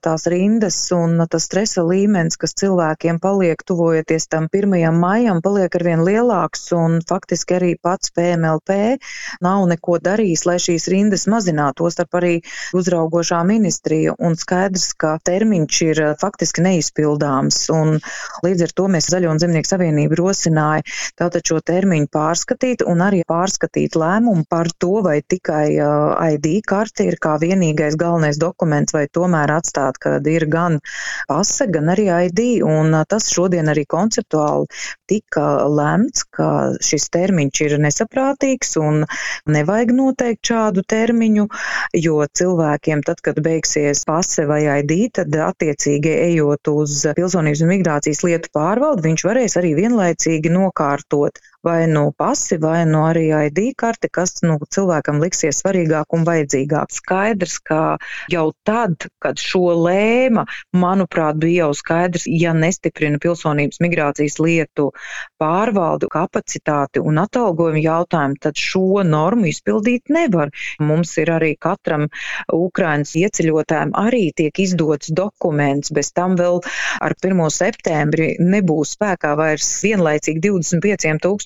tās rindas un tas stresa līmenis, kas cilvēkiem paliek tuvojoties tam 1. maijam, paliek arvien lielāks, un faktiski arī pats PMLP nav neko darījis, lai šīs rindas mazinātu, tostarp arī uzraugošā ministrija, un skaidrs, ka termiņš ir faktiski neizpildāms, un līdz ar to mēs Zaļo un Zemnieku savienību rosināja tātad šo termiņu pārskatīt un arī pārskatīt lēmumu par to, vai tikai ID karte ir kā vienīgais galvenais dokuments, vai tomēr atstāt, kad ir gan pase, gan arī ID, un tas šodien arī konceptuāli tika lemts, ka šis termiņš ir nesaprātīgs un nevajag noteikt šādu termiņu, jo cilvēkiem tad, kad beigsies pase vai ID, tad attiecīgi ejot uz Pilsonības un migrācijas lietu pārvaldi, viņš varēs arī vienlaicīgi nokārtot vai pasi, vai arī ID karti, kas cilvēkam liksies svarīgāk un vajadzīgāk. Skaidrs, ka jau tad, kad šo lēma, manuprāt, bija jau skaidrs, ja nestiprina Pilsonības migrācijas lietu pārvaldu, kapacitāti un atalgojumu jautājumu, tad šo normu izpildīt nevar. Mums ir arī katram Ukrainas ieceļotājiem arī tiek izdots dokuments, bez tam vēl ar 1. septembri nebūs spēkā vairs vienlaicīgi 25,000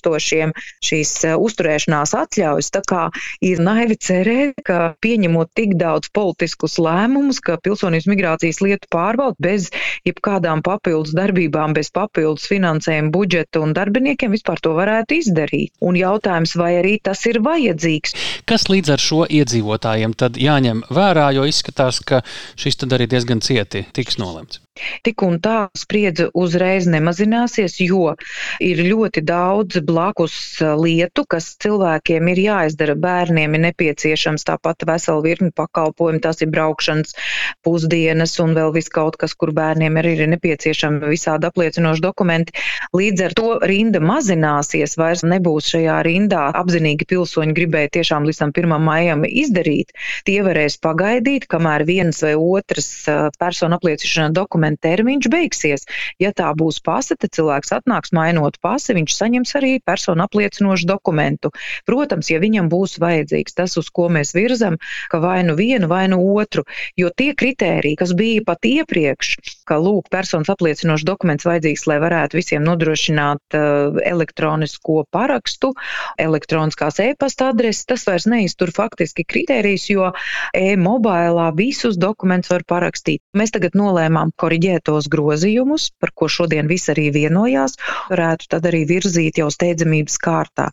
šīs uzturēšanās atļaujas, tā kā ir naivi cerēt, ka pieņemot tik daudz politiskus lēmumus, ka Pilsonības migrācijas lietu pārvalde bez jebkādām papildus darbībām, bez papildus finansējuma budžeta un darbiniekiem vispār to varētu izdarīt. Un jautājums, vai arī tas ir vajadzīgs. Kas līdz ar šo iedzīvotājiem tad jāņem vērā, jo izskatās, ka šis tad arī diezgan cieti tiks nolemts? Tik un tā spriedze uzreiz nemazināsies, jo ir ļoti daudz blakus lietu, kas cilvēkiem ir jāizdara. Bērniem ir nepieciešams tāpat vesela virkni pakalpojumi, tās ir braukšanas, pusdienas un vēl viskaut kas, kur bērniem arī ir nepieciešami visādi apliecinoši dokumenti. Līdz ar to rinda mazināsies, vairs nebūs šajā rindā apzinīgi pilsoņi gribēja tiešām līdz 1. maijam izdarīt. Tie varēs pagaidīt, kamēr viens vai otrs personu apliecināšanas dokuments termiņš beigsies. Ja tā būs pase, tad cilvēks atnāks mainot pasi, viņš saņems arī personu apliecinošu dokumentu. Protams, ja viņam būs vajadzīgs tas, uz ko mēs virzam, ka vai vienu, vai otru, jo tie kritēriji, kas bija pat iepriekš, ka personas apliecinošs dokuments vajadzīgs, lai varētu visiem nodrošināt elektronisko parakstu, elektroniskās e-pasta adreses, tas vairs neiztur faktiski kritērijus, jo e-mobailā visus dokumentus var parakstīt. Mēs tagad nolēmām koriģētos grozījumus, par ko šodien visi arī vienojās, varētu tad arī virzīt jau steidzamības kārtā.